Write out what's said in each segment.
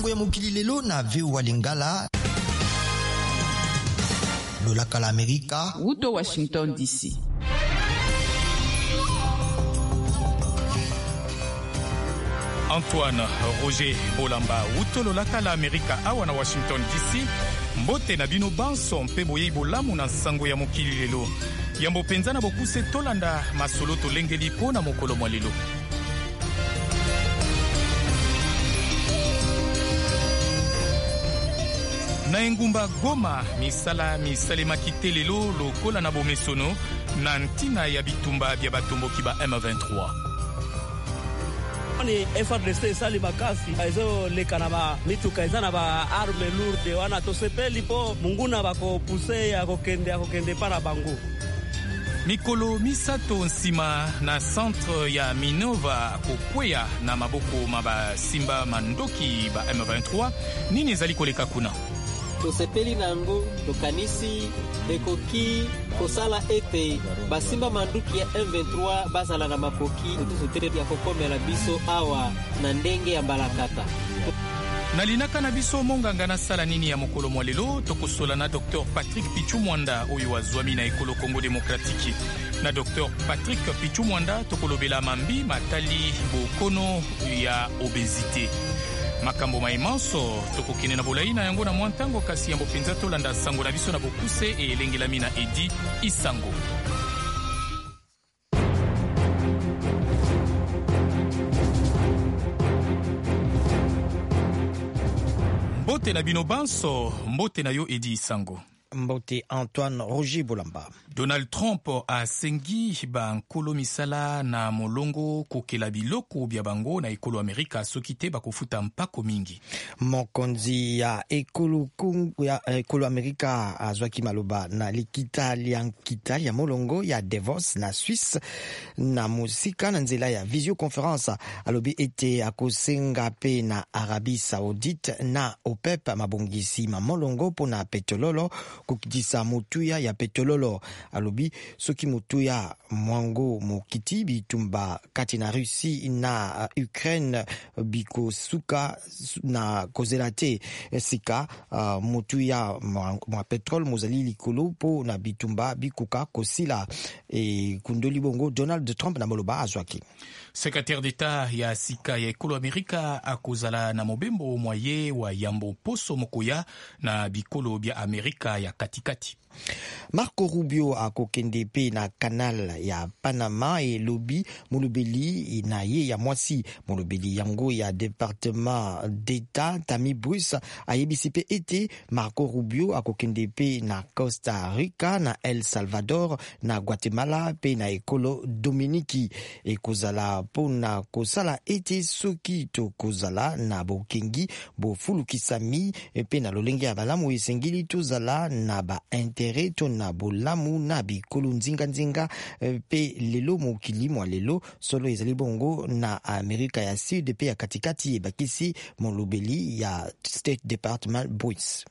sango ya mokili lelo na VOA Lingala. Lolaka la Amerika. Uto Washington DC. Antoine Roger Bolamba utololaka la Amerika awa na Washington DC. Mbote na bino banso mpe boyei bolamu na sango ya mokili lelo. Yambo penza na bokuse tolanda masolo tolengeli po na mokolo mwa lelo. Na engumba Goma misala misalemaki te lelo lokola na bomesono na ntina ya bitumba bya batomboki ba M23. Ni FARDC sali makasi aizo lekana ba mituka ezana ba arme lourde wana tosepeli po munguna bako puse ya kokende para bango. Mikolo misato nsima na centre ya Minova kokwea na maboko maba simba mandoki ba M23 nini ezali koleka kuna. Tosepeli nango tokanisi ekoki kosala ete basimba manduki ya M23 bazala na makoki tututere ya kokomela biso awa na ndenge ya mbalakata. Nalinaka na biso monganga na sala nini ya mokolo mwa lelo tokosola na Dr Patrick Pichumwanda oyo wazwami na ekolo Congo Demokratiki. Na Dr Patrick Pichumwanda tokolobela mambi matali bokono ya obésité. Makambo maimanso tokokene na bolai na yango na mwantango kasi yambo penza tolanda sango na biso na bokuse elengelami na Edi Isango. Mbote na bino banso, mbote na yo Edi Isango. Mbote Antoine Roger Bolamba. Donald Trump asengi bankolo misala na molongo kokela biloko bya bango na ekolo Amerika soki te bakofuta mpako mingi. Mokonzi ya ekolo Amerika azwaki maloba na likita ya molongo ya Davos na Swiss na musika na nzela ya visioconference alobi ete akosenga pe na Arabie Saoudite na OPEP mabongisi ma molongo pona petrololo kukidisa mutuya ya petrololo. Alobi soki mutuya mwango mokiti bitumba kati na Russie na Ukraine biko suka na kozelate sika mutuya mwa petrol mozali likolo po na bitumba bikuka kosila kundoli bongo Donald Trump na moloba azwaki. Secrétaire d'État ya sika ya ekolo Amerika akozala na mobembo mwaye wa yambo poso mokoya na bikolo bya Amerika ya katikati. Marco Rubio akokende pe na canal ya Panama elobi molobeli na ye ya mwasi molobeli yango ya département d'État Tammy Bruce ayebisi pe ete Marco Rubio akokende pe na Costa Rica na El Salvador na Guatemala pe na ekolo Dominiki ekozala pona kosala ete soki to kozala na bokengi bofulukisami pe na lolenge ya balamu esengili tozala na ba to na bolamu na bikolo nzinga pe lelo mokili mwa lelo solo ezali bongo na Amerika ya Sud pe ya katikati ebakisi molobeli ya State Department Bruce.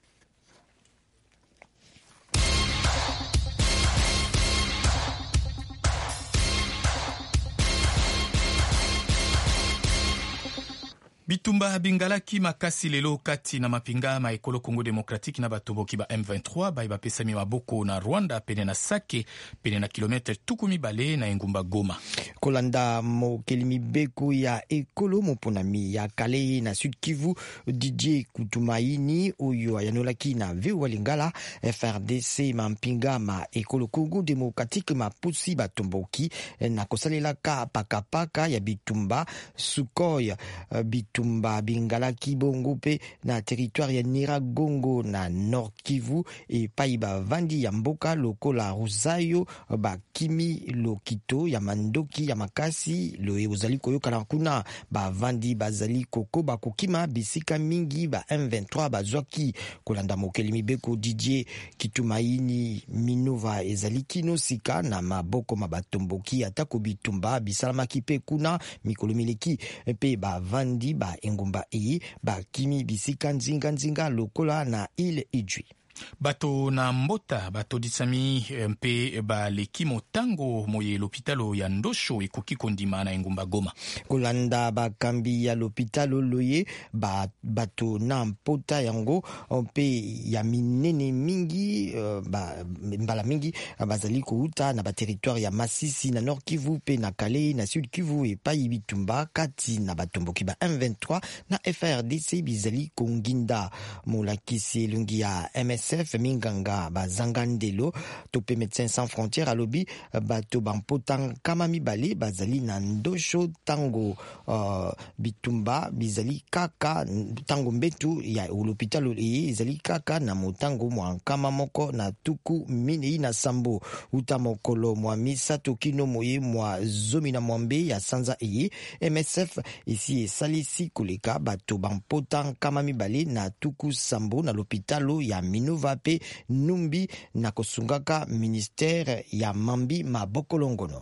Bitumba bingalaki makasi lelo kati na mapinga ma ekolo Congo Demokratiki na batoboki ba M23 ba bapesami maboko na Rwanda pene na Sake pene na kilometre tukumi bale na engumba Goma. Kolanda mokeli mibeko ya ekolo moponami ya kale na Sud Kivu DJ Kutumaini oyo ayanolaki na VOA Lingala FRDC mampinga ma ekolo Congo Demokratiki mapusi batomboki na kosalelaka pakapaka ya bitumba Sukoy bitumba bingalaki bongo pe na territoire ya Nyiragongo na Nord Kivu paiba vandi ya mboka lokola Ruzayo bakimi lokito ya mandoki ya makasi loe ozali koyoka kuna bavandi bazali koko bakokima bisika mingi ba M23 bazwaki kolanda mokeli mibeko DJ Kitumaini Minova ezali kino sika na maboko mabatomboki atako bitumba bisalamaki pe kuna mikolo mileki pe bavandi ba engumba iyi ba kimi bisika nzinga lokola na ile Ijwi. Bato na mbota bato disami mpe baleki motango moye l'hôpitalo ya Ndosho ekoki kondima na engumba Goma. Kolanda bakambi ya l'hôpitalo loye bato na mpota yango mpe ya minene mingi mbala mingi bazali kouta na ba territoire ya Masisi na Nord Kivu pe na Kale na Sud Kivu epai bitumba kati na batomboki ba M23 na FRDC bizali konginda molakisi elungi ya MSF minganga bazangandelo tope Médecins Sans Frontières alobi bato bampota kama mibale bazali na Ndosho tango bitumba bizali kaka tango mbetu ya l'hôpital ezali kaka na motango mwa kama moko na tuku minei na sambo uta mokolo mwa misato kino moye mwa zomi na mwambe ya sanza eye MSF isi esalisi koleka bato bampota kama mibale na tuku sambo na l'hôpital ya Minova pe Numbi na kosungaka ministère ya Mambi Mabokolongono.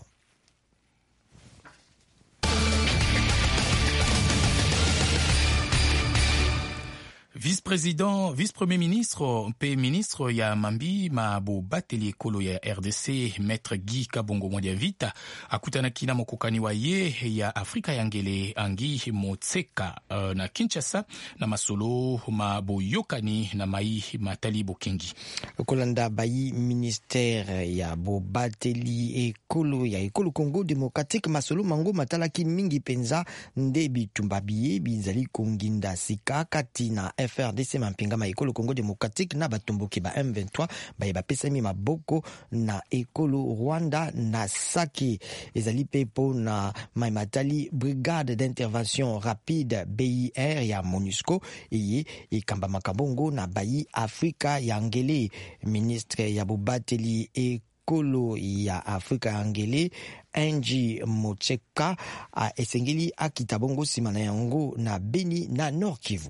Vice-premier ministre pe ministre ya Mambi Mabo Bateli ekolo ya RDC Maître Guy Kabongo Mwadiavita akutanaki na mokokani wa ye ya Afrika ya ngele Angi Motseka na Kinshasa na masolo maboyokani na mai matali bokengi. Kolanda bayi ministère ya Bobateli ekolo Congo Démocratique masolo mango matalaki mingi penza nde bitumba biye bizali konginda sika kati na FRDC mampingama ekolo Congo Démocratique na batomboki ba M23 baye bapesami maboko na ekolo Rwanda na Sake ezali pepo na maimatali brigade d'intervention rapide BIR ya MONUSCO eye ekamba makabongo na bayi Afrika ya ngele ministre ya Bobateli ekolo ya Afrika ya ngele Angie Motseka esengeli akitabongo simana yango na Beni na Nord Kivu.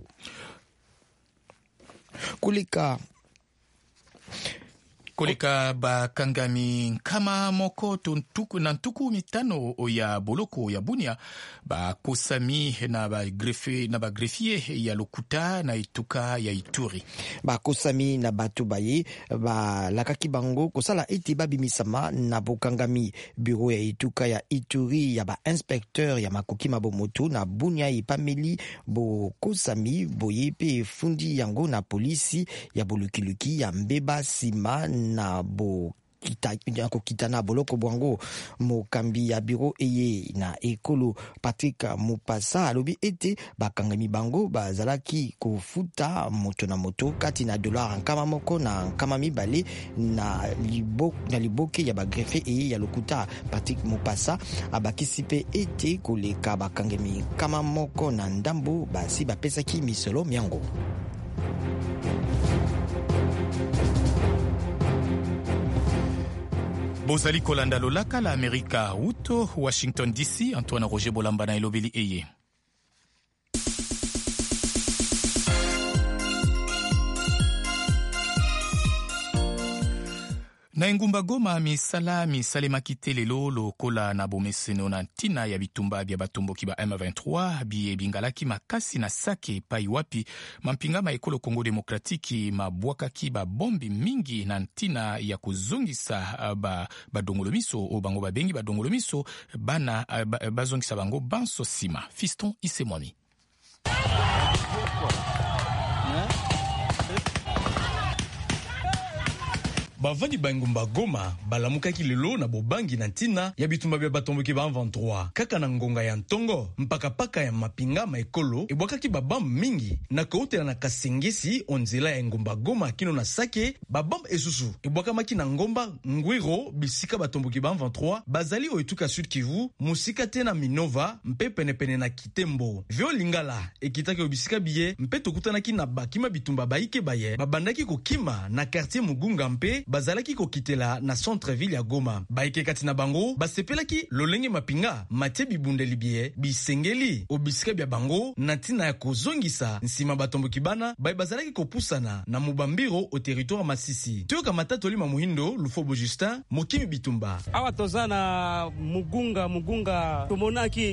Koleka bakangami nkama moko na ntuku mitano ya boloko ya Bunia bakosami na greffier ya lokuta na ituka ya Ituri. Bakosami na bato baye lakaki bango kosala ete babimisama na bokangami bureau ya ituka ya Ituri ya ba inspecteur ya makoki mabomoto na Bunia epameli bokosami boye pe fundi yango na polisi ya bolukiluki ya mbeba sima na kita na boloko bwango mokambi ya bureau eye na ekolo Patrick Mupasa alobi ete bakangami bango bazalaki kofuta moto na moto kati na dollar nkama moko na nkama mibale na liboke ya bagrefe eye ya lokuta. Patrick Mupasa abakisi pe ete koleka bakangami nkama moko na ndambo basi bapesaki misolo miango. Bozali kolanda lolaka la Amerika uto Washington DC. Antoine Roger Bolamba na elobeli eye. Na engumba Goma misale makite lelo lokola na bomeseno na ntina ya bitumba bya batomboki ba M23 biye bingalaki makasi na Sake pai wapi mampingama ekolo Congo Démocratique mabwakaki ba bombi mingi na ntina ya kuzongisa badongolomiso o bango babengi badongolomiso bana bazongisa bango banso sima. Fiston Isemwami. Bavandi bangumba Goma balamukaki lelo na bobangi na ntina ya bitumba bya batomboki ba 23 kaka na ngonga ya ntongo mpaka paka ya mapingama ekolo ebwakaki babam mingi na koutela na kasengesi onzela ya ngumba Goma kino na Sake babam esusu ebwakamaki na ngomba Ngwiro bisika batomboki ba 23 bazali oituka Sud Kivu musika te na Minova mpe penepene na Kitembo vyo lingala ekitaki obisika biye mpe tokutanaki na bakima bitumba baike baye babandaki kokima na quartier Mugunga mpe bazalaki kokitela na centre-ville ya Goma. Baike kati na bango basepelaki lolenge mapinga matie bibundeli bie bisengeli obisika bya bango na ntina ya kozongisa nsima batomboki bana bazalaki kopusana na mubambiro au territoire Masisi. Toyoka matatu lima muhindo Lufobo Justin Mokimi Bitumba. Awa tozana mugunga tomonaki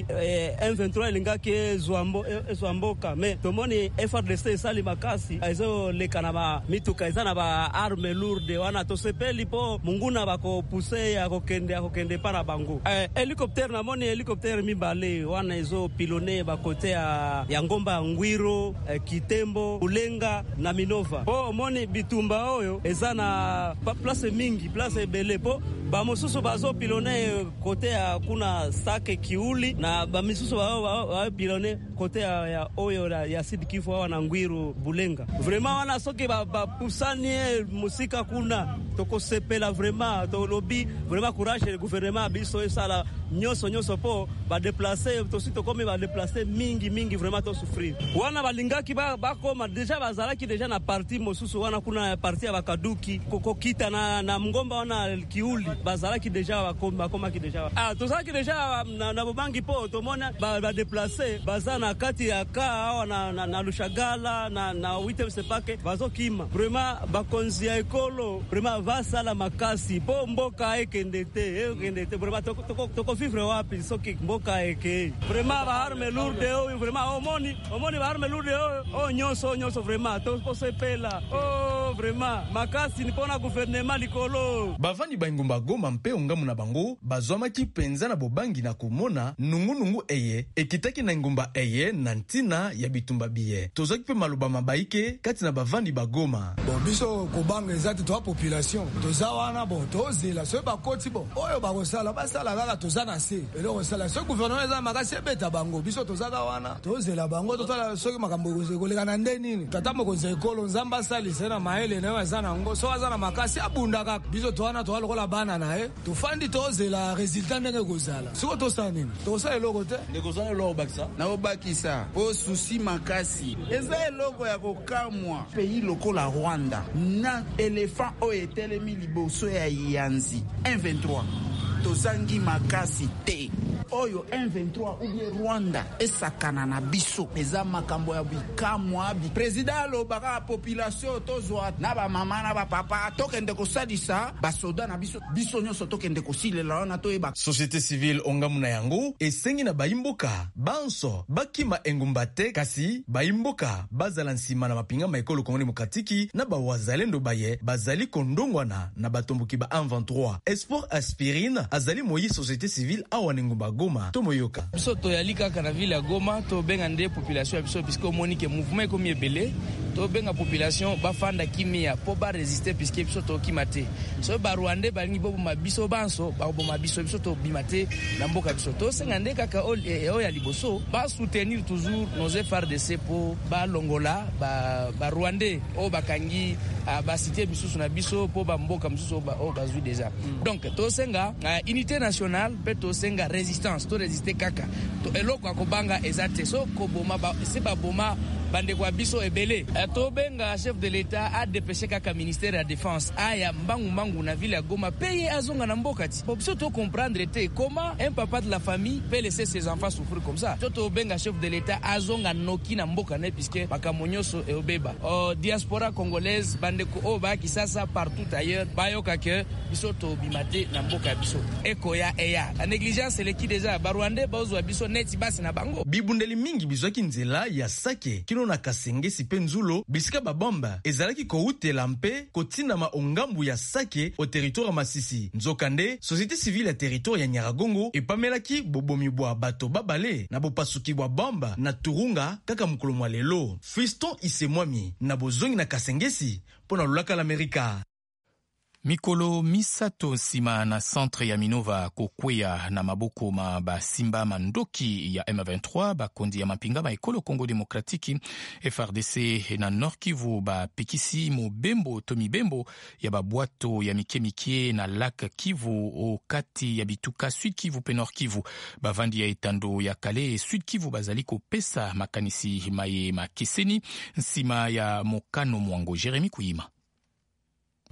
M23 lingaki zwamboka me tomoni FRDC sali makasi aizo lekana ba mituka izana ba arme lourde wana tosepeli po munguna bako puse akokende para bango. Helicopter na moni helicopter mibale wana izo pilone ba kote ya Ngomba Ngwiro, Kitembo, Ulenga na Minova. Po moni Bitumba oyo ezana place mingi, place ebele po ba mosusu bazo pilone kote ya kuna Sake Kiuli na ba misusu ba pilone kote ya oyo ya Sud Kivu wana Ngwiro Bulenga. Vraiment wana soki ba pusani musika kuna toko sepela vraiment to lobby vraiment courage le gouvernement biso esala nyoso po ba déplacer to sito comme ba déplacer mingi vraiment to souffrir. Wana balingaki ba koma déjà bazalaki déjà na parti mosusu wana kuna parti ya Bakaduki kokokita na Mngomba wana Kiuli bazalaki déjà bakoma ki déjà tozalaki déjà na bobangi po to mona ba déplacer bazana kati ya ka na Lushagala na Witem Sepake bazokima vraiment bakonzi ya ekolo vraiment vasala makasi po mboka ekendete vraiment toko vivre wapi soki mboka eke vraiment ba arme lourde oyo vraiment omoni ba arme lourde oyo nyonso vraiment toko sepela vraiment makasi ni pona gouvernement likolo bavani baingumba Goma mpe ongamu na bango bazwamaki penza na bobangi na komona nungu eye ekitaki na ngumba eye na ntina ya bitumba biye tozaki pe maloba mabaike kati na bavandi bagoma biso kobanga ezati to population tozawana tozela so bakoti oyo bakosala basala kaka tozana se eloko sala so gouvernement eza makasi ebeta bango biso tozaka wana tozela bango totala soki makambo ekoleka na ndenini tata mokonzi ekolo nzamba salise na maele nayo eza nango so azana makasi abunda kaka biso towana toalokola bana naye tofandi tozela resultat ndenge kozala siko tosala nini tokosala eloko te ndekozala eloko bakisa na obakisa po susi makasi eza eloko ya kokamwa pays lokola Rwanda na elephant oyo etelemi liboso ya yanzi M23 tozangi makasi te oyo M23 ubie Rwanda esakana na biso eza makambo ya bikamwa president alobaka population tozwa na ba mama na ba papa tokende kosalisa basoda na biso nyonso tokende kosilela wana toyeba société civile ongamu na yango esengi na baimboka banso bakima engumba te kasi baimboka bazala nsima na mapinga maekolo Kongo Demokratiki na bawazalendo baye bazali kondongwana na batomboki ba M23 Espoir Aspirine azali moyi société civile awa ngumba Goma tomoyoka biso toyali kaka na ville ya Goma to benga nde population ya biso puisque monique mouvement comme ebele to benga population bafanda kimia po ba résister puisque biso to kimate so ba Rwanda balingi bobo mabiso banso ba bobo mabiso biso to bimate na mboka biso to senga nde kaka o ya liboso ba soutenir toujours nos FRDC po ba longola ba Rwanda o bakangi ba cité biso na biso po ba mboka biso o bazui déjà donc to senga unité nationale pe to senga résistance to résister kaka to eloko akobanga ezate so ko boma se ba boma bande kwa biso ebele to benga chef de l'état a dépêché kaka ministère ya défense aya mbangu na ville ya Goma paye azonga na mboka ti biso to comprendre te comment un papa de la famille peut laisser ses enfants souffrir comme ça to benga chef de l'état azonga noki na mboka ne puisque bakamonyoso e obeba diaspora congolaise bande ko ba kisasa partout ailleurs bayoka ke biso to bimate na mboka biso ekoya eya la négligence c'est qui déjà barwande bazwa biso neti basi na bango bibundeli mingi bizwaki nzela ya Sake kino na Kasenge sipe nzulo bisika babomba ezalaki koutela mpe kotina ma ongambu ya Sake au territoire Masisi nzokande société civile ya territoire ya Nyiragongo epamelaki bobomi bwa bato babale na bopasuki bwa bomba na Turunga kaka mukolo mwa lelo Fiston Isemwami na bozongi na Kasengesi pona lulaka l'Amerika mikolo misato nsima na centre ya Minova kokwea na maboko ma basimba mandoki ya M23 bakondi ya mapinga maekolo Kongo Demokratiki FRDC na Nord Kivu bapekisi mobembo to mibembo ya babwato ya mikemike na Lac Kivu okati ya bituka Sud Kivu pe Nord Kivu bavandi ya etando ya Kale Sud Kivu bazali kopesa makanisi maye makeseni nsima ya mokano mwango Jeremy Kuyima.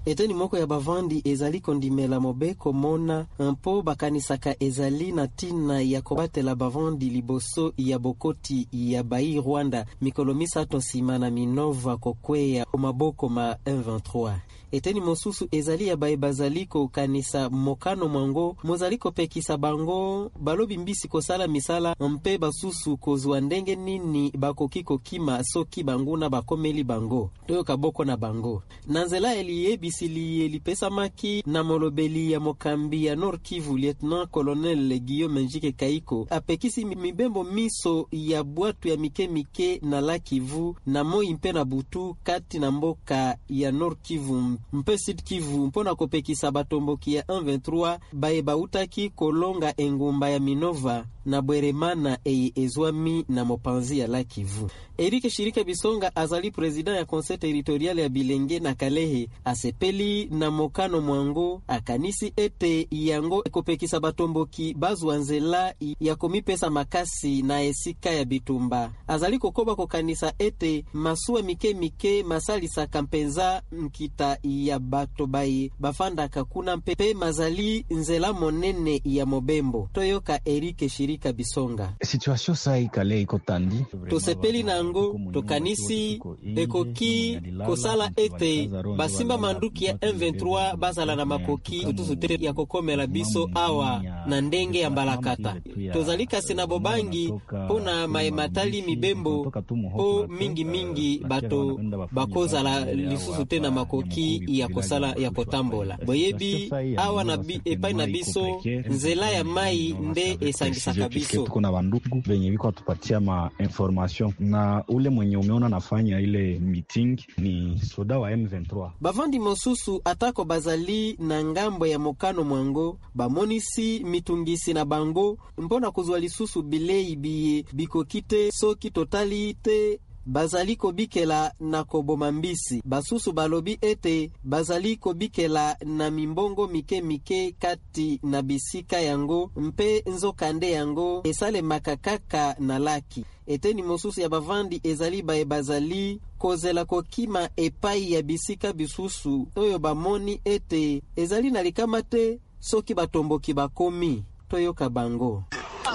eteni moko ya bavandi ezali kondimela mobeko mona mpo bakanisaka ezali na tina ya kobatela bavandi liboso ya bokoti ya bai Rwanda mikolo misato nsima na Minova kokweya maboko ma M23. Eteni mosusu ezali ya bae bazali kokanisa mokano mwango mozali kopekisa bango balobi mbisi kosala misala mpe basusu kozwa ndenge nini bakoki kokima soki banguna bakomeli bango toyo kaboko na bango. Nanzela eliyebisili elipesamaki na molobeli ya mokambi ya Nord Kivu Lieutenant Colonel Guillaume Njike Kaiko apekisi mibembo miso ya bwatu ya mike na la Kivu na moi mpe na butu kati na mboka ya Nord Kivu mpe Sud Kivu mpona kopekisa batomboki ya 123 bae bautaki kolonga engumba ya Minova na Bweremana ezwami na mopanzi ya la Kivu. Eric Shirika Bisonga azali president ya conseil territorial ya Bilenge na Kalehe asepeli na mokano mwango akanisi ete yango ekopekisa batomboki bazwanzela ya komipesa makasi na esika ya bitumba. Azali kokoba kokanisa ete masuwa mike masalisa kampenza mkita ya bato baye bafanda kakuna mpepe mazali nzela monene ya mobembo. Toyoka Eric Shirika Bisonga. Situation sa ikale iko tandi. Tosepeli nango tokanisi ekoki kosala ete basimba manduki ya M23 bazala na makoki tutusutere ya kokomela biso awa na ndenge ya mbalakata. Tozali kasi na bobangi pona maematali mibembo po mingi bato bakozala lisusu te na makoki ya kosala ya kotambola. Boyebi awa na epai na biso nzela ya mai nde esangisaka biso. Tuko na bandugu venye biko tupatia ma information na ule mwenye umeona nafanya ile meeting ni soda wa M23. Bavandi mosusu atako bazali na ngambo ya mokano mwango bamonisi mitungisi na bango mpona kuzwa lisusu bilei biye bikokite soki totalite bazali kobikela na koboma mbisi. Basusu balobi ete bazali kobikela na mimbongo mike kati na bisika yango mpe nzokande yango esale makakaka na laki. Eteni mosusu ya bavandi ezali bae bazali kozela kokima epai ya bisika bisusu oyo bamoni ete ezali na likamate soki batomboki bakomi toyoka bango.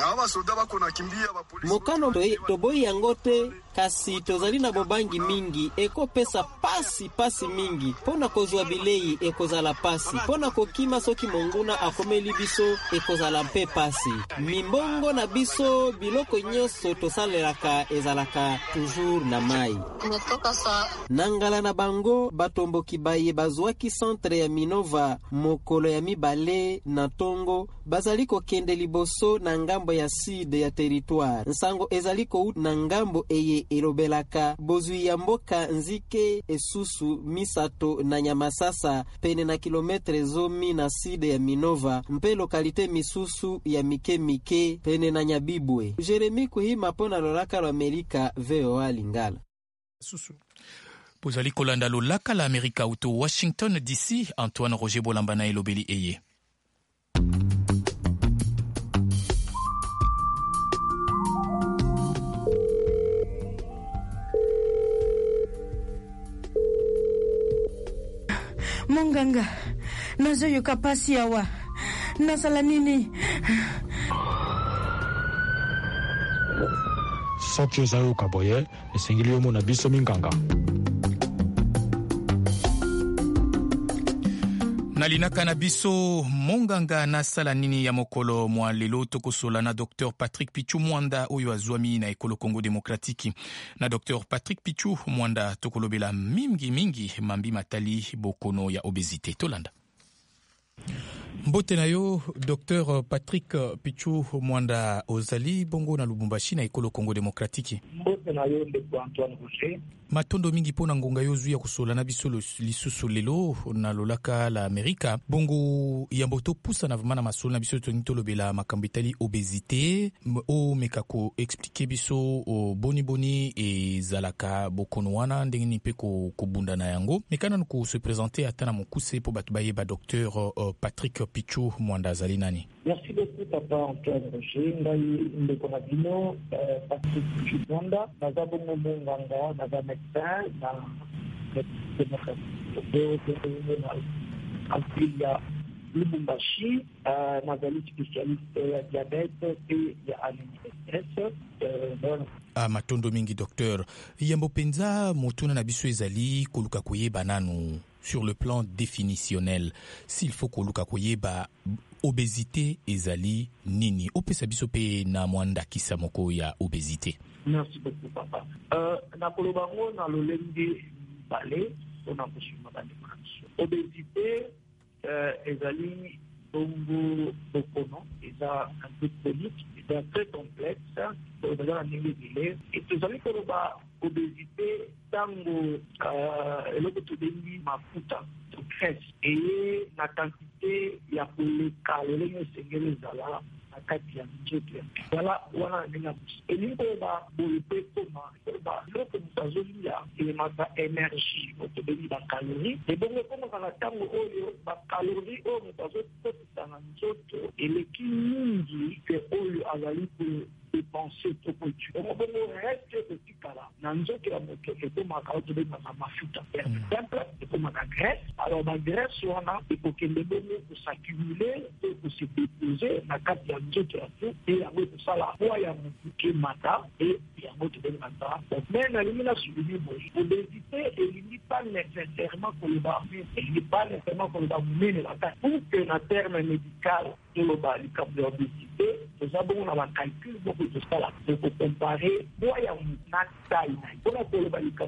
Mokano toboi yango te kasi tozali na bobangi mingi eko pesa pasi mingi pona kozwa bilei ekozala pasi pona kokima soki monguna akomeli biso ekozala mpe pasi mimbongo na biso biloko nyonso tosalelaka ezalaka toujours na mai nangala na bango batomboki baye bazwaki centre ya Minova mokolo ya mibale na tongo bazali kokende liboso na ngambo ya sud ya territoire nsango ezali ko na ngambo eye elobelaka bozwi ya mboka nzike esusu misato na Nyamasasa pene na kilometre zomi na sud ya Minova mpe lokalite misusu ya mike pene na Nyabibwe. Jeremy Kuhima pona lolaka la Amerika VOA Lingala. Susu bozali kolanda lolaka la Amerika uto Washington DC. Antoine Roger Bolambana elobeli eye. Monganga, nazoyoka pasi awa. Nasala nini? Soki ozayoka boye, esengeli omona biso minganga. Nalinaka na biso monganga nasala nini ya mokolo mwa lelo tokosola na Dr Patrick Pichu Mwanda oyo azwami na ekolo Congo Demokratiki. Na Dr Patrick Pichu Mwanda tokolobela mingi mambi matali bokono ya obésité tolanda. Mbote na yo Dr Patrick Pichu Mwanda ozali bongo na Lubumbashi na ekolo Congo Demokratiki. Mbote na yo ndeko Antoine Roger. Matondo mingi pona ngonga yozu ya kusola na biso lisusu lelo na lolaka la Amerika. Bongo yamboto pusa na vimana masolo na biso tonito lobela makambitali obésité o mekako expliquer biso boni e zalaka bokono wana ndengeni pe ko bunda na yango. Mekana nuko se présenter atana mokuse po batubaye ba Dr Patrick Pichu Mwanda zali nani. Merci beaucoup papa Antoine Roger. Ngai ndeko na bino Patrick Pichu Mwanda nazabongo monganga na médecin na démocratie en ville ya Lubumbashi, nazali spécialiste ya diabète et ya ALS. Matondo mingi docteur yambo penza motuna na biso ezali koluka koyeba nanu sur le plan définitionnel s'il faut koluka koyeba obésité ezali nini opesa biso pe na mwanda kisa moko ya obésité. Merci beaucoup papa. Na koloba ngo na lolenge balé on a kusuma ba définition. Obésité ezali bongo bokono eza un peu chronique, eza très complexe, eza ndenge dile et tozali koloba obésité tango eloko tobengi mafuta to graisse et na quantité ya koleka lolenge esengeli ezala na kati ya nzoto. Voilà wana ndenge elingi koyeba boye mpe koma koyeba eloko moto azolia elemaka énergie tobengi bacalorie ebongo ekomaka na ntango oyo bacalorie oyo moto azokotisa na nzoto eleki mingi ke oyo azali dépenser trop peu. Donc, on reste petit cas dans notre moto et pour ma carte de ma mafuta. Par exemple, et pour ma graisse. Alors, ma graisse, on a, il faut que les données pour s'accumuler, pour se déposer, la carte de notre et à votre ça, la fois, il y a mon bouquet matin et il y a votre de matin. Donc, même l'élimination du niveau, l'obésité, elle n'est pas nécessairement pour le bar, elle n'est pas nécessairement pour le bar, mais la carte. Pour que la terme médical, le bar, le cap de l'obésité, nous avons un calcul beaucoup de ça là. Il faut comparer, moi, il y a une taille. Pour la globalité,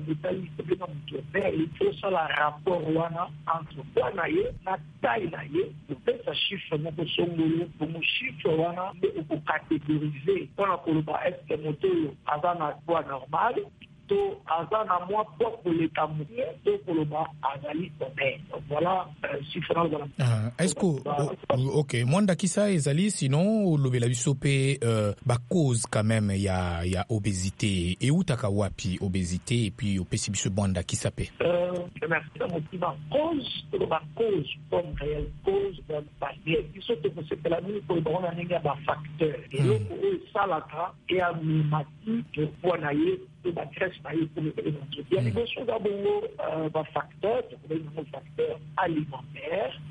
il faut ça la rapport entre quoi la taille, pour faire ça chiffre, pour mon chiffre, pour catégoriser. Pour la globalité, est-ce que mon taux a un poids normal? Azana moi pour les camoufler pour le bas azali obèse. Voilà différence. Est-ce que OK mwanda kisa ezali sinon lobela biso pe ba cause quand même ya obésité et utaka wapi obésité et puis opesi biso mwanda kisa pe. Merci motivant cause comme réelle cause dans barrière qui sont que c'est la nuit pour on a ninga ba facteur et le ça la et amimatique pour naie de la graisse pour le il y a des choses d'abord facteur alimentaire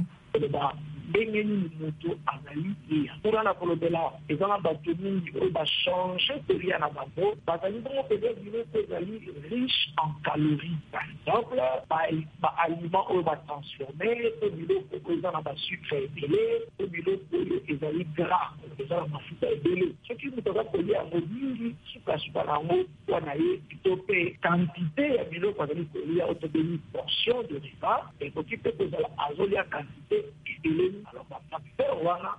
bengeni moto azali pour na kolobela ezana bato mingi oyo bachange teria na bango bazali bongo peut-être ezali riche en calories par exemple baaliment oyo batransformé to biloko oyo eza na basucre ebele to biloko oyo ezali gras eza na mafuta ebele soki moto aza kolia yango mingi sukasuka na yango wana ye to mpe quantité ya biloko azali kolia oyo tobeni portion de repas ekoki mpe kozala azolia quantité ebele. Alors, ma facteur, voilà,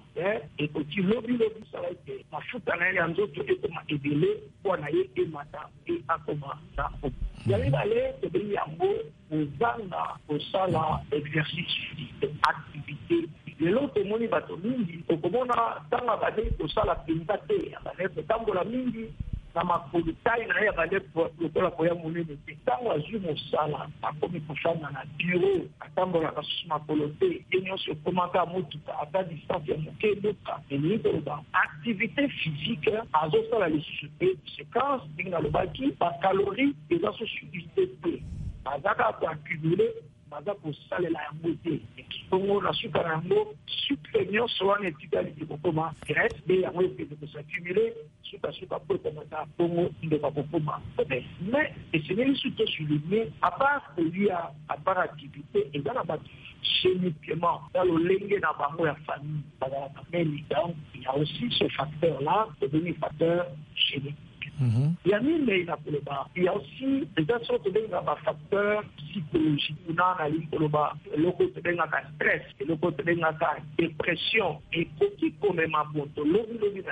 et petit lobby, ça va être ma foot à l'air, en autres, et comme ébélé, pour naïe, et matin, et à comment ça. Il y a les allées, c'est bien, il y a un mot, aux zanga, au sala, exercice physique, activité. Et l'autre, mon bateau mingi, au comment on a, dans la base, au sala, pintate, à la lettre, dans la mingi, na mapolitai na ya bale lokola koya monene te ntango azwi mosala akomi kofanda na bureau atambola kasusu makolo te ye nyonso ekomaka motuka ata distance ya moke eloka elingi koloba activité physique azosala lisusu te séquence ndenge nalobaki bacalorie eza so subiste te bazaka koaccumule baza kosalela yango te bongo na suka na yango sucre nyonso wana etikali ekokoma graisse nde yango epende kosaccumule suka po ekomata bongo ndeko akokoma obèse mais esengeli su te souligner à part kolia à part activité eza na bato chimiquement dans lolenge na bango ya famille bazalaka meni donc il y a aussi ce facteur là devenu facteur chimique. Il y a il y a aussi des sortes de facteurs psychologiques. On a le côté de la stress, le côté de la dépression et qui comme ma moto l'obligé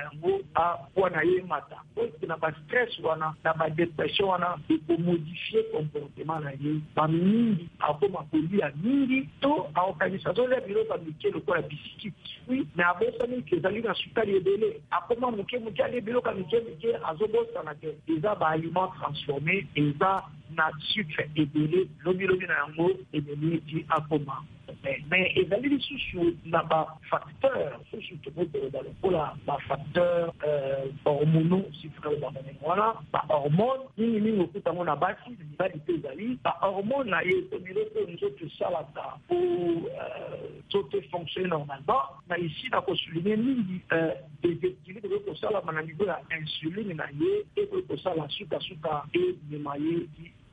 à poignayer matin. Donc il y a pas stress ou la dépression pour modifier comportement la vie. Parmi à comme à polier à midi tout à organisation les bureaux fabriqués le corps psychique. Oui, mais après ça les alliés dans super délai. À comment les bureaux fabriqués à zobos eza baaliment transformé eza na sucre ebele lobi na yango ebele eti akoma mais ezali lisusu na bafacteur surtout dans le bafacteur hormonaux si frère wana bahormone mingi okutango na basi mibali mpe ezali bahormone na ye tomiloko nzoto esalaka po nzoto efonctionne normalement na ici nakosouligne mingi déséquilibre ekosalama na niveau ya insuline na ye ekosala sukasuka emema ye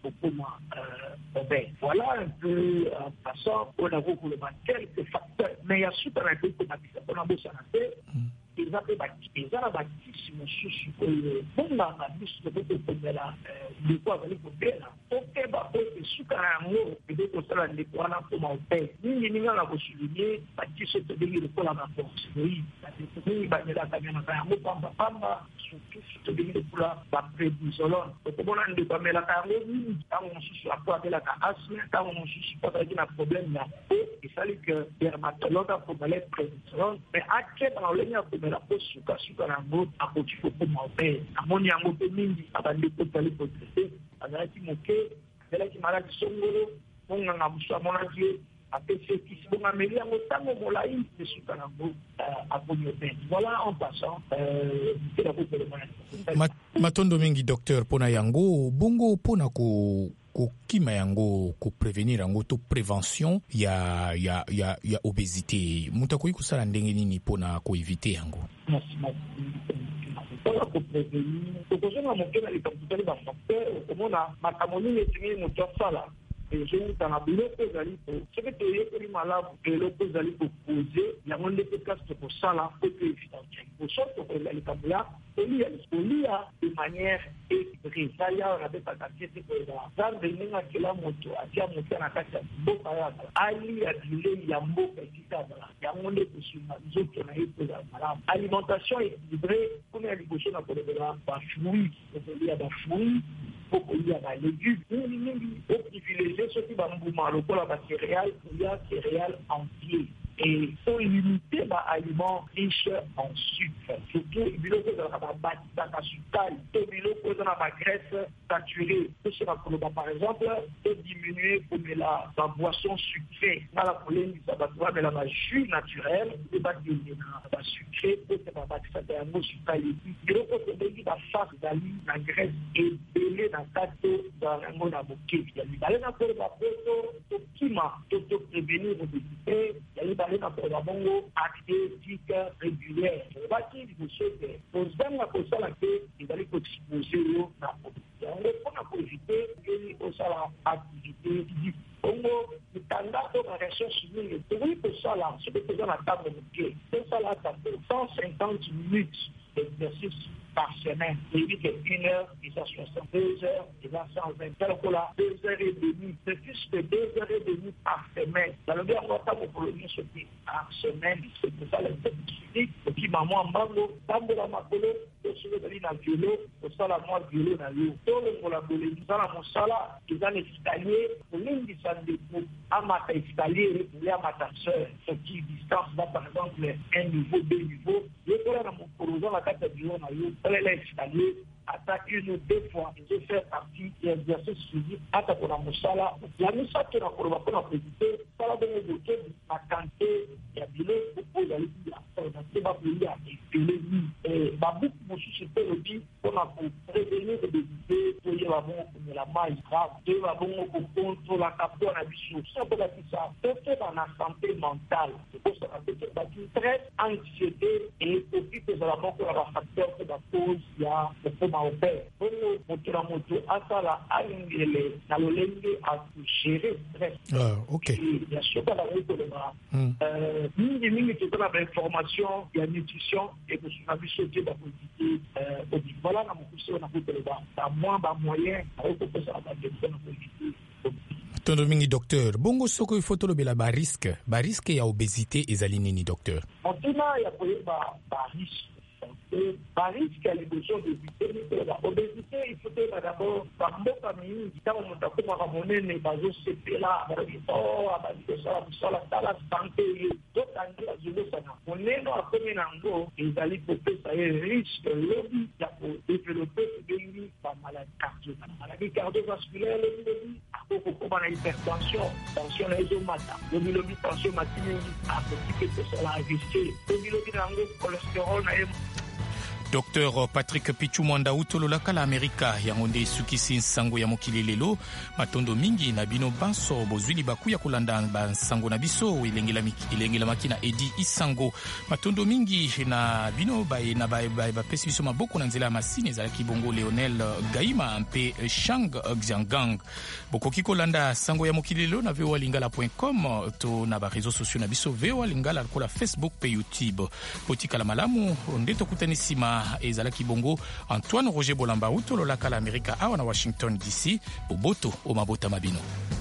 voilà un peu en passant on a beaucoup de quelques facteurs mais il y a super un peu comme on a besoin de ils ont bâti mosusu oyo bonga na biso tokokomela ndeko azali kobela okeba po esuka yango ebe kosala ndeko wana mpoma ope mingi na kosouligne bati so tobengi lokola baporceri bandeko mingi bamelaka menaka yango pambapamba surtout tobengi lokola baprednisolone okomona ndeko amelaka yango mingi ntango mosusu apo abelaka asme ntango mosusu po azalaki na problème ya po esali ke dermatologue akomele prednisolone mais akeba na olenge akomela po sukasuka yango akoki kokoma ope amoni yango mpe mingi abandeko tali kotrete azalaki moke azelaki maladi songolo monganga mosu amonaki ye apesi ekisi bongo ameli yango ntango molai esuka yango akomi ope voilà en passant mpe nakotelema matondo mingi docteur mpona yango bongo mpona kokima yango koprevenir yango to prévention ya obésité moto akoki kosala ndenge nini mpona koevite yango mpona koprevenir tokozonga moke na likambo tali bafacteur okomona makambo nini etingi moto asala ezowutana biloko ezali po soki toyekoli malamu eloko ezali kokoze yango nde mpe kasi tokosala po toevitake poso tokolela likambo ya kolia de manière équilibrée zali awa nabetaka tie te koyeba zambe ndenge akela moto atia motia na kati ya mboka ya azala alia bilei ya mboka esika azala yango nde kosunga nzoto na ye kozala malamu alimentation équilibrée kuna ya liboso na kolobela bafruit okolia bafruit okolia balégume mingi oprivilégie soki bambuma lokola bacéréale kolia céréale entier et faut limiter aliments riches en sucre. Surtout, biloko ezalaka babataka sukali to biloko eza na bagraisse saturée. Par exemple, de diminuer komela baboisson sucrée. Nala kolengisa bato bamela bajus naturel e bakende na basucré po te babakisaka yango sukali. Biloko tobengi bafase ezali na graisse ebele na kati dans yango na bokebi. Ya mibale na koloba poto tokima to prévenir obésité na kola bongo activité régulière. Baki liboso te kozanga kosala te ezali koexpose yo na obésité. Yango mpona koevite ngeli kosala activité physique. Bongo mitanda to na recherche mingi tokoki kosala soki toza na ntango moke tosala ata 150 minutes d'exercice par semaine. Il dit que 1 heure, il y a 62 heures, il y a 120. Donc là, 2 heures et demie. C'est plus que 2 heures et demie par semaine. Dans le bien, on va prolonger ce qui par semaine. C'est pour ça physique. Et puis, maman, bango, bango la makolo, au sujet de la violo, au sala moi violo na yo. Tout le monde la bolé, dans la monsala, ils ont l'escalier, pour l'une du sandéco, à ma escalier, il y a ma soeur, ce qui distance, là, par exemple, un niveau, 2 niveaux. Je peux aller dans mon corrosion, la carte de violo na yo. L'escalier, attaque 1 ou 2 fois, et je fais partie de l'exercice physique, attaque pour la moussala. La moussala qui est dans le pour la présidée, ça va donner le cas de la quantité, il y a des lots pour la vie, c'est pas pour lui à épeler, et beaucoup de choses se fait aussi, pour prévenir l'obésité, pour y avoir la maille grave, pour y avoir contre la capture à la vie, ça peut être ça, c'est dans la santé mentale, c'est pour ça que c'est stress, anxiété, et aussi que ça va beaucoup à la facteur que la cause, il y a maope bongo moto na moto asala alingele na lolenge akushire stress. Ok. Ya soka la koleba mingi tokona ba information ya nutrition et que sur la biso te ba politique voilà na mokuso na koleba ba moyen na kokosa ba na politique. Tondo mingi docteur bongo soko il faut tolobela ba risque ya obésité ezali nini docteur? Ontuna ya koyeba ba risque Paris qui a les besoins de l'obésité, il faut d'abord par mboka mingi tant on t'a comme ramener les bases CP là, la santé, d'autres angles de ça. On est dans la commune ango, ils allaient popper ça est riche de lobby pour développer des maladies cardiovasculaires, maladie cardiovasculaire, okokoma na hypertension, tension na ezomata, lobi tension matini akoki pe tosala AVC, lobi na yango cholesterol na ye. Dr Patrick Pichumwanda utololaka la Amerika yango nde esukisi nsango ya mokili lelo matondo mingi na bino banso bozwili bakuya kolanda bansango na biso elengelamaki na Edi Isango matondo mingi na bino bapesi biso maboko na nzela ya masini ezalaki bongo Leonel Gaima mpe Shang Xiangang bokoki kolanda sango ya mokili lelo na voalingala.com to na bareseau sociaux na biso voalingala kola Facebook pe YouTube potikala malamu nde tokutanisima ezalaki bongo Antoine Roger Bolamba utololaka la Amerika awa na Washington DC boboto o mabota mabino.